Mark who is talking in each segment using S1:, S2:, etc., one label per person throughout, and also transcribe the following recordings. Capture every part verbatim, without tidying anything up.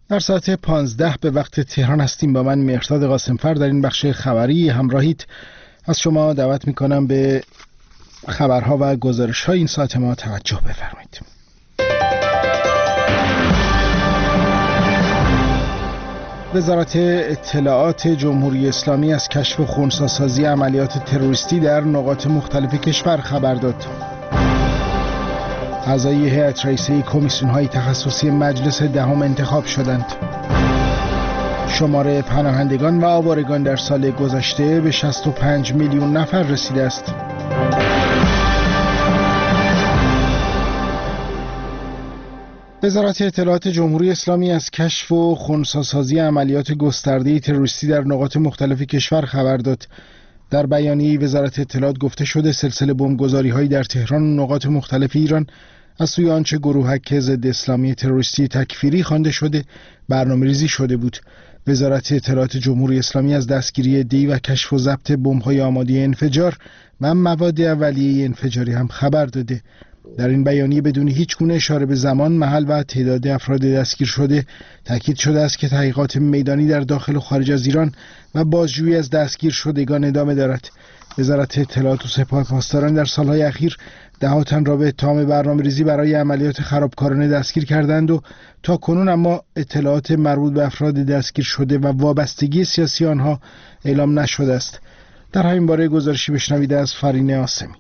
S1: در ساعت پانزده به وقت تهران هستیم. با من مهرداد قاسمفر در این بخش خبری همراهید. از شما دعوت میکنم به خبرها و گزارش‌های این ساعت ما توجه بفرمایید. وزارت اطلاعات جمهوری اسلامی از کشف و خنثی‌سازی عملیات تروریستی در نقاط مختلف کشور خبر داد. اعضای هیئت رئیسه کمیسیون‌های تخصصی مجلس دهم انتخاب شدند. شمار پناهندگان و آوارگان در سال گذشته به شصت و پنج میلیون نفر رسیده است. وزارت اطلاعات جمهوری اسلامی از کشف و خنثی‌سازی عملیات گسترده تروریستی در نقاط مختلف کشور خبر داد. در بیانیه وزارت اطلاعات گفته شده سلسله بمبگذاری‌هایی در تهران و نقاط مختلف ایران از سوی آنچه گروهک ضد اسلامی تروریستی تکفیری خوانده شده برنامه‌ریزی شده بود. وزارت اطلاعات جمهوری اسلامی از دستگیری دی و کشف و ضبط بمب‌های آماده انفجار و مواد اولیه انفجاری هم خبر داده. در این بیانیه بدون هیچ گونه اشاره به زمان، محل و تعداد افراد دستگیر شده تاکید شده است که تحقیقات میدانی در داخل و خارج از ایران و بازجویی از دستگیر شدگان ادامه دارد. وزارت اطلاعات و سپاه پاسداران در سالهای اخیر ده تن را به اتهام برنامه‌ریزی برای عملیات خرابکارانه دستگیر کردند و تا کنون اما اطلاعات مربوط به افراد دستگیر شده و وابستگی سیاسی آنها اعلام نشده است. در همین باره گزارشی بشنوید از فرینه آسمی.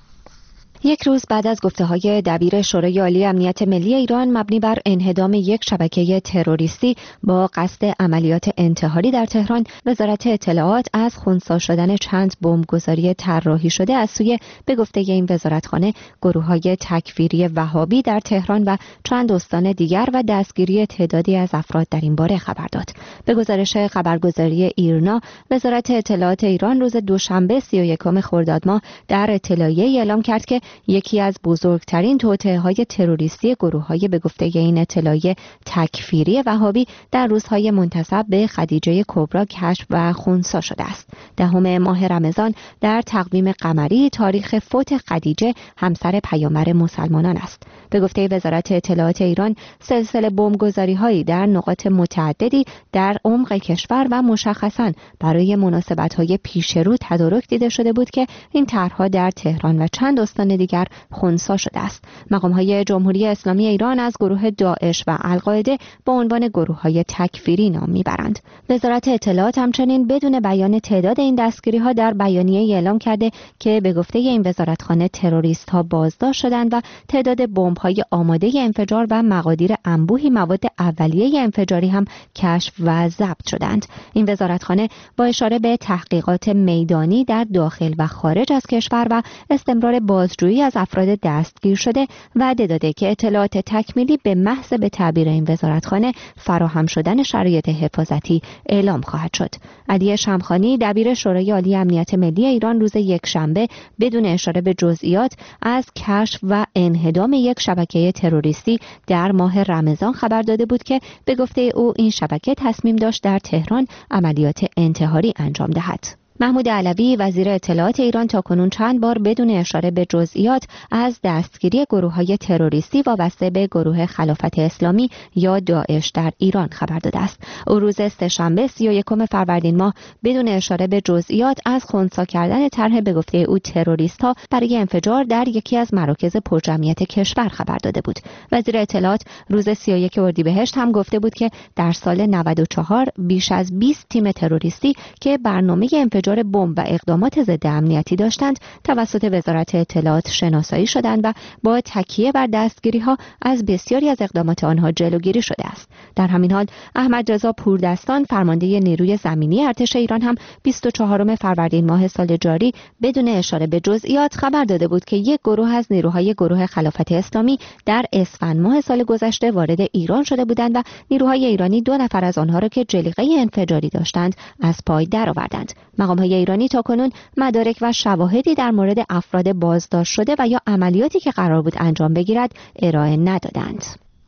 S2: یک روز بعد از گفته‌های دبیر شورای عالی امنیت ملی ایران مبنی بر انهدام یک شبکه تروریستی با قصد عملیات انتحاری در تهران، وزارت اطلاعات از خنثی شدن چند بمبگذاری طراحی شده از سوی به گفته این وزارتخانه گروه‌های تکفیری وهابی در تهران و چند استان دیگر و دستگیری تعدادی از افراد در این باره خبر داد. به گزارش خبرگزاری ایرنا، وزارت اطلاعات ایران روز دوشنبه سی و یکم خرداد ماه در اطلاعیه‌ای اعلام کرد که یکی از بزرگترین توطئه‌های تروریستی گروه‌های به گفته این اطلاعیه تکفیری وهابی در روزهای منتسب به خدیجه کبری کشف و خنثی شده است. دهم ماه رمضان در تقویم قمری تاریخ فوت خدیجه همسر پیامبر مسلمانان است. به گفته وزارت اطلاعات ایران، سلسله بمبگذاری‌هایی در نقاط متعددی در عمق کشور و مشخصاً برای مناسبت‌های پیشرو تدارک دیده شده بود که این طرح‌ها در تهران و چند استان دیگر خنثی شده است. مقام‌های جمهوری اسلامی ایران از گروه داعش و القاعده با عنوان گروه‌های تکفیری نام می‌برند. وزارت اطلاعات همچنین بدون بیان تعداد این دستگیری‌ها در بیانیه اعلام کرده که به گفته این وزارتخانه تروریست‌ها بازداشت شدند و تعداد بمب‌های آماده انفجار و مقادیر انبوهی مواد اولیه انفجاری هم کشف و ضبط شدند. این وزارتخانه با اشاره به تحقیقات میدانی در داخل و خارج از کشور و استمرار بازجویی از افراد دستگیر شده وعده داده که اطلاعات تکمیلی به محض به تعبیر این وزارتخانه فراهم شدن شرایط حفاظتی اعلام خواهد شد. علی شمخانی دبیر شورای عالی امنیت ملی ایران روز یکشنبه بدون اشاره به جزئیات از کشف و انهدام یک شبکه تروریستی در ماه رمضان خبر داده بود که به گفته او این شبکه تصمیم داشت در تهران عملیات انتحاری انجام دهد. محمود علوی وزیر اطلاعات ایران تاکنون چند بار بدون اشاره به جزئیات از دستگیری گروه‌های تروریستی وابسته به گروه خلافت اسلامی یا داعش در ایران خبر داده است. او روز سه‌شنبه سی و یکم فروردین ماه بدون اشاره به جزئیات از خنثی کردن طرح به گفته او تروریست‌ها برای انفجار در یکی از مراکز پرجمعیت کشور خبر داده بود. وزیر اطلاعات روز سی و یک اردیبهشت هم گفته بود که در سال نود و چهار بیش از بیست تیم تروریستی که برنامه انفجار بمب و اقدامات ضد امنیتی داشتند توسط وزارت اطلاعات شناسایی شدند و با تکیه بر دستگیری‌ها از بسیاری از اقدامات آنها جلوگیری شده است. در همین حال احمد رضا پوردستان فرمانده نیروی زمینی ارتش ایران هم بیست و چهارم فروردین ماه سال جاری بدون اشاره به جزئیات خبر داده بود که یک گروه از نیروهای گروه خلافت اسلامی در اسفند ماه سال گذشته وارد ایران شده بودند و نیروهای ایرانی دو نفر از آنها را که جلیقه انفجاری داشتند از پای درآوردند. مقام‌های ایرانی تاکنون مدارک و شواهدی در مورد افراد بازداشت شده و یا عملیاتی که قرار بود انجام بگیرد ارائه ندادند.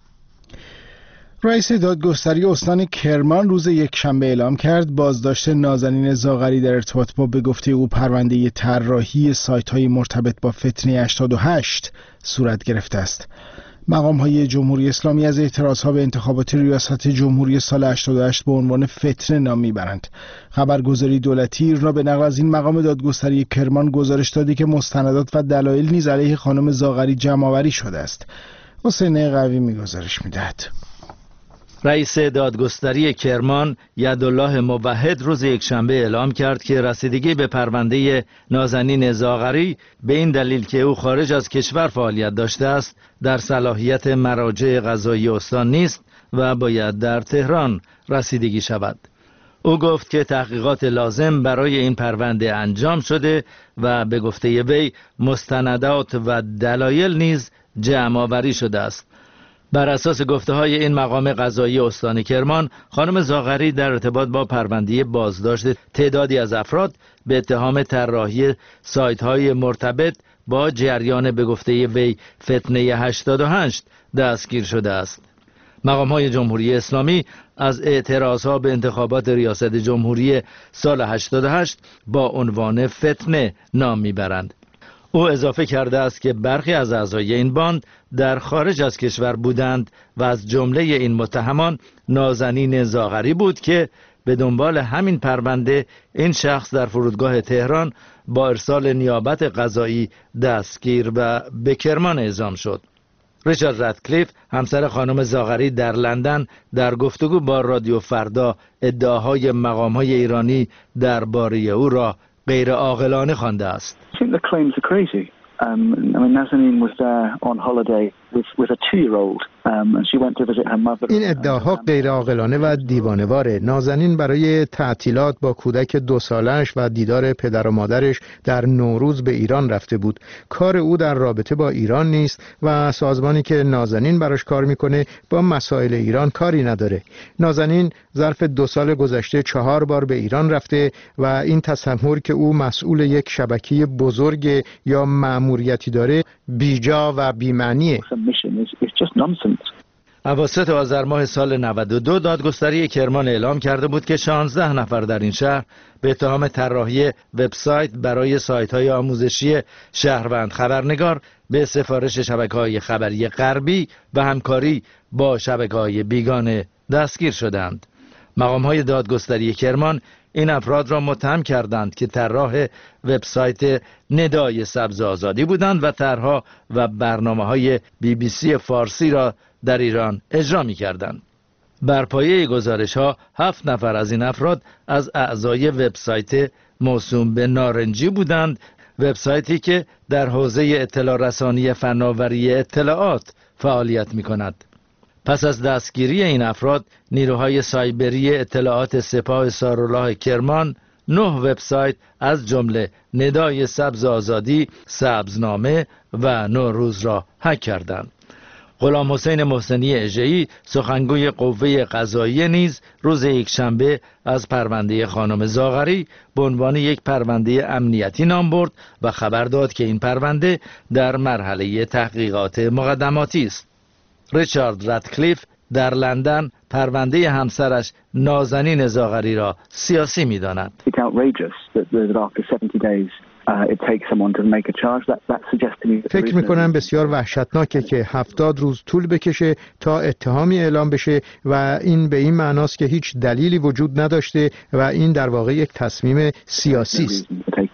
S1: رئیس دادگستری استان کرمان روز یکشنبه اعلام کرد بازداشت نازنین زاغری در ارتباط با به گفته او پرونده طراحی سایت‌های مرتبط با فتنه هشتاد و هشت صورت گرفته است. مقام‌های جمهوری اسلامی از اعتراضها به انتخابات ریاست جمهوری سال هشتاد و هشت به عنوان فتنه نام میبرند. خبرگزاری دولتی ایرنا به نقل از این مقام دادگستری کرمان گزارش دادی که مستندات و دلایل نیز علیه خانم زاغری جمع‌آوری شده است. حسین قوی می‌گزارش می‌دهد.
S3: رئیس دادگستری کرمان یدالله موحد روز یکشنبه اعلام کرد که رسیدگی به پرونده نازنین زاغری به این دلیل که او خارج از کشور فعالیت داشته است در صلاحیت مراجع قضایی استان نیست و باید در تهران رسیدگی شود. او گفت که تحقیقات لازم برای این پرونده انجام شده و به گفته وی مستندات و دلایل نیز جمع آوری شده است. بر اساس گفته های این مقام قضایی استان کرمان، خانم زاغری در ارتباط با پرونده بازداشت تعدادی از افراد به اتهام طراحی سایت های مرتبط با جریان به گفته وی فتنه هشتاد و هشت دستگیر شده است. مقام های جمهوری اسلامی از اعتراضها به انتخابات ریاست جمهوری سال هشتاد و هشت با عنوان فتنه نام میبرند. او اضافه کرده است که برخی از اعضای این باند در خارج از کشور بودند و از جمله این متهمان نازنین زاغری بود که به دنبال همین پرونده این شخص در فرودگاه تهران با ارسال نیابت قضایی دستگیر و به کرمان اعزام شد. ریچارد رتکلیف همسر خانم زاغری در لندن در گفتگو با رادیو فردا ادعاهای مقام‌های ایرانی درباره او را غیر عاقلانه خوانده است.
S4: Um, I mean, Nazanin was there on holiday with, with a two-year-old um, and she went to visit her mother.
S5: این ادعاها غیر عاقلانه و دیوانه‌واره. نازنین برای تعطیلات با کودک دو سالش و دیدار پدر و مادرش در نوروز به ایران رفته بود. کار او در رابطه با ایران نیست و سازمانی که نازنین براش کار میکنه با مسائل ایران کاری نداره. نازنین ظرف دو سال گذشته چهار بار به ایران رفته و این تصور که او مسئول یک شبکه بزرگ یا مأموریتی داره بیجا و بی‌معنیه.
S3: اواسط آذر ماه سال نود و دو دادگستری کرمان اعلام کرده بود که شانزده نفر در این شهر به اتهام طراحی وبسایت برای سایت‌های آموزشی شهروند خبرنگار به سفارش شبکه‌های خبری غربی و همکاری با شبکه‌های بیگانه دستگیر شدند. مقام‌های دادگستری کرمان این افراد را متهم کردند که طراح وبسایت ندای سبز آزادی بودند و طرح‌ها و برنامه‌های بی بی سی فارسی را در ایران اجرا می‌کردند. بر پایه گزارش‌ها هفت نفر از این افراد از اعضای وبسایت موسوم به نارنجی بودند، وبسایتی که در حوزه اطلاع رسانی فناوری اطلاعات فعالیت می‌کند. پس از دستگیری این افراد، نیروهای سایبری اطلاعات سپاه سارالله کرمان نه وبسایت از جمله ندای سبز آزادی، سبزنامه و نوروز را هک کردند. غلام حسین محسنی اژه‌ای سخنگوی قوه قضاییه نیز روز یکشنبه از پرونده خانم زاغری به عنوان یک پرونده امنیتی نام برد و خبر داد که این پرونده در مرحله تحقیقات مقدماتی است. ریچارد رتکلیف در لندن پرونده همسرش نازنین زاغری را سیاسی می‌داند.
S5: فکر می‌کنم بسیار وحشتناکه که هفتاد روز طول بکشه تا اتهامی اعلام بشه و این به این معناست که هیچ دلیلی وجود نداشته و این در واقع یک تصمیم سیاسی است.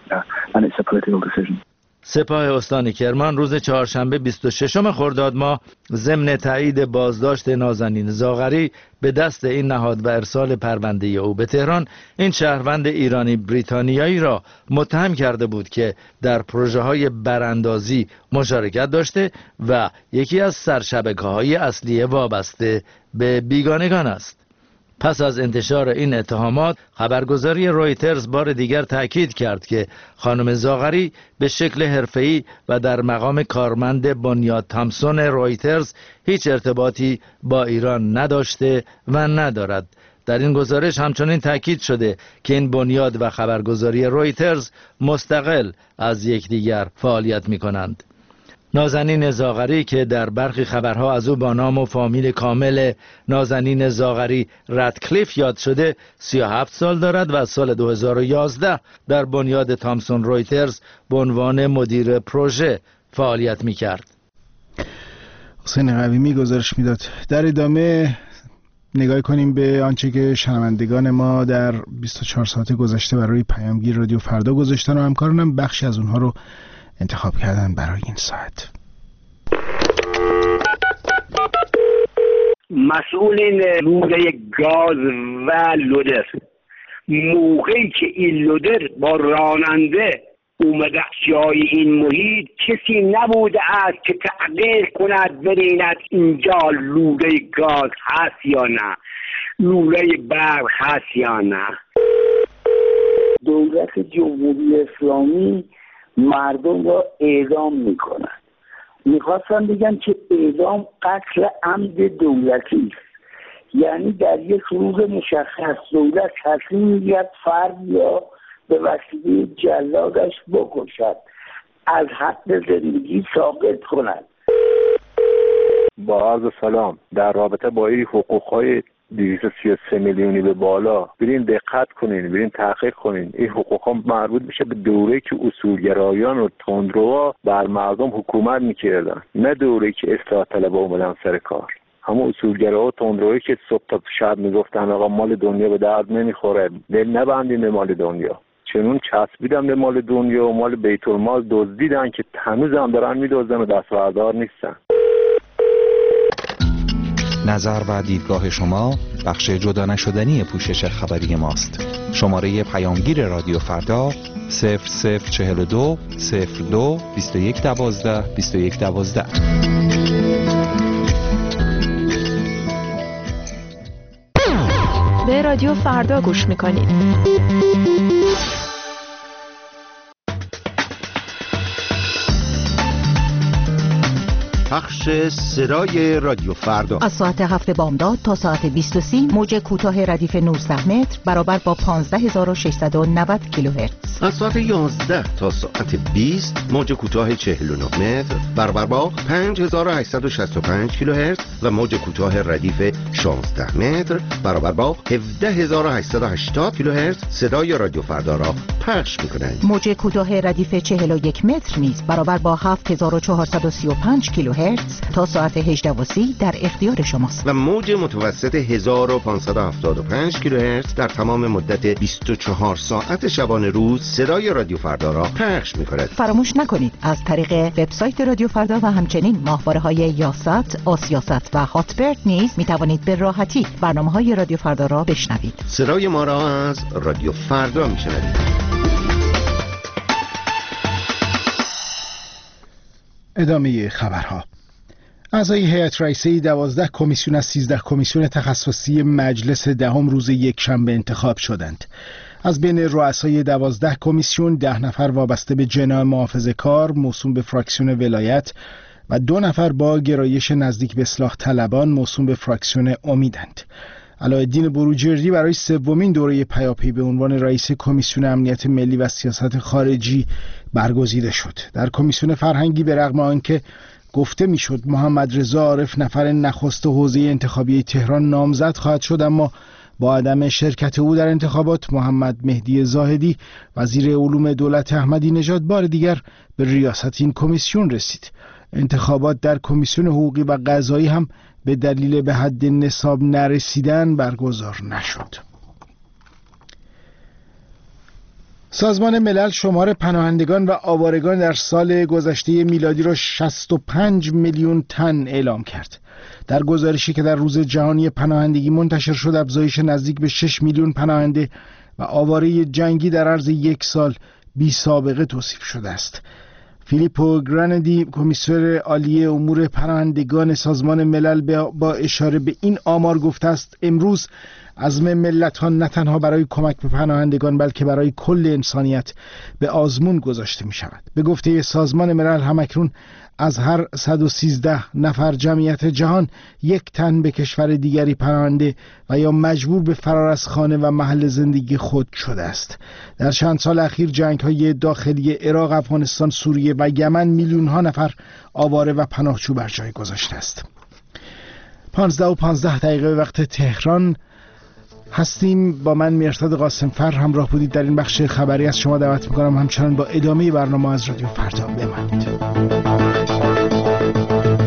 S3: سپاه استان کرمان روز چهارشنبه بیست و ششم خرداد ماه ضمن تایید بازداشت نازنین زاغری به دست این نهاد و ارسال پرونده او به تهران، این شهروند ایرانی بریتانیایی را متهم کرده بود که در پروژه‌های براندازی مشارکت داشته و یکی از سرشبکه‌های اصلی وابسته به بیگانگان است. پس از انتشار این اتهامات، خبرگزاری رویترز بار دیگر تأکید کرد که خانم زاغری به شکل حرفه‌ای و در مقام کارمند بنیاد تامسون رویترز هیچ ارتباطی با ایران نداشته و ندارد. در این گزارش همچنین تأکید شده که این بنیاد و خبرگزاری رویترز مستقل از یکدیگر فعالیت می‌کنند. نازنین زاغری که در برخی خبرها از او با نام و فامیل کامل نازنین زاغری رتکلیف یاد شده، سی و هفت سال دارد و از سال دو هزار و یازده در بنیاد تامسون رویترز به عنوان مدیر پروژه فعالیت می‌کرد.
S1: حسین قویمی گزارش میداد. در ادامه نگاه کنیم به آنچه که شنوندگان ما در بیست و چهار ساعت گذشته برای پیامگیر رادیو فردا گذاشتن و همکارانم بخشی از اونها رو انتخاب کردن برای این ساعت.
S6: مسئولین روده گاز و لودر، موقعی که این لودر با راننده اومده جای این محیط، کسی نبوده است که تحقیق کند ببیند اینجا لوله گاز هست یا نه، لوله برق هست یا نه.
S7: دولت جمهوری اسلامی مردم را اعدام میکنند. میخواستم بگم که اعدام قتل عمد دولتی است، یعنی در یک روز مشخص دولت تصمیم میگیرد فرد یا به وسیله جلادش بکشد، از حق زندگی ساقط کند.
S8: با عرض سلام، در رابطه با این حقوقهای دویست و سی و سه میلیونی به بالا برین دقت کنین، برین تحقیق کنین. این حقوقها مربوط میشه به دوره که اصولگرایان و تندروا بر مردم حکومت میکردن، نه دوره که اصلاح طلبها اومدن سر کار. همون اصولگراها و تندروایی که صبح تا شب میگفتن آقا مال دنیا به درد نمیخوره، دل نبندین به مال دنیا، چنون چسبیدن به مال دنیا و مال بیت المال دزدیدن که هنوز هم دارن میدزدن و دستبردار نیستن.
S9: نظر و دیدگاه شما بخش جدا نشدنی پوشش خبری ماست. شماره پیامگیر رادیو فردا صفر صفر چهل و دو صفر دو بیست و یک دوازده بیست و یک دوازده.
S10: به رادیو فردا گوش میکنید.
S11: پخش صدای رادیو فردا
S12: از ساعت هفت بامداد تا ساعت بیست و سی موج کوتاه ردیف نوزده متر برابر با پانزده هزار و ششصد و نود کیلوهرتز.
S11: از ساعت یازده تا ساعت بیست موج کوتاه چهل و نه متر برابر با پنج هزار و هشتصد و شصت و پنج کیلوهرتز و موج کوتاه ردیف شانزده متر برابر با هفده هزار و هشتصد و هشتاد کیلوهرتز صدای رادیو فردا را پخش می‌کنند.
S12: موج کوتاه ردیف چهل و یک متر نیز برابر با هفت هزار و چهارصد و سی و پنج کیلوهرتز تا ساعت هجده و سی در اختیار شماست.
S11: و موج متوسط هزار و پانصد و هفتاد و پنج کیلوهرتز در تمام مدت بیست و چهار ساعت شبانه روز صدای رادیو فردا را پخش می‌کند.
S12: فراموش نکنید از طریق وبسایت رادیو فردا و همچنین ماهواره‌های یاست، آسیاست و هاتبرد نیز می‌توانید به راحتی برنامه‌های رادیو فردا را بشنوید.
S11: صدای ما را از رادیو فردا می‌شنوید.
S1: ادامه خبرها. اعضای هیئت رئیسه دوازده کمیسیون از سیزده کمیسیون تخصصی مجلس دهم روز یکشنبه انتخاب شدند. از بین رؤسای دوازده کمیسیون ده نفر وابسته به جناح محافظه کار موسوم به فراکسیون ولایت و دو نفر با گرایش نزدیک به اصلاح طلبان موسوم به فراکسیون امیدند. علاءالدین بروجردی برای سومین دوره پیاپی به عنوان رئیس کمیسیون امنیت ملی و سیاست خارجی برگزیده شد. در کمیسیون فرهنگی به رغم آنکه گفته میشد محمد رضا عارف نفر نخست حوزه انتخابی تهران نامزد خواهد شد، اما با عدم شرکت او در انتخابات محمد مهدی زاهدی وزیر علوم دولت احمدی نژاد بار دیگر به ریاست این کمیسیون رسید. انتخابات در کمیسیون حقوقی و قضایی هم به دلیل به حد نصاب نرسیدن برگزار نشد. سازمان ملل شمار پناهندگان و آوارگان در سال گذشته میلادی را شصت و پنج میلیون تن اعلام کرد. در گزارشی که در روز جهانی پناهندگی منتشر شد، افزایش نزدیک به شش میلیون پناهنده و آواره جنگی در عرض یک سال بی سابقه توصیف شده است. فیلیپو گراندی، کمیسر عالی امور پناهندگان سازمان ملل، با اشاره به این آمار گفته است امروز عزم ملت‌ها نه تنها برای کمک به پناهندگان بلکه برای کل انسانیت به آزمون گذاشته می شود. به گفته سازمان ملل همکنون از هر صد و سیزده نفر جمعیت جهان یک تن به کشور دیگری پناهنده و یا مجبور به فرار از خانه و محل زندگی خود شده است. در چند سال اخیر جنگ‌های داخلی عراق، افغانستان، سوریه و یمن میلیون‌ها نفر آواره و پناهجو بر جای گذاشته است. پانزده و پانزده دقیقه وقت تهران هستیم. با من میرصد قاسمفر همراه بودید در این بخش خبری. از شما دعوت میکنم همچنان با ادامه برنامه از رادیو فردا بمانید.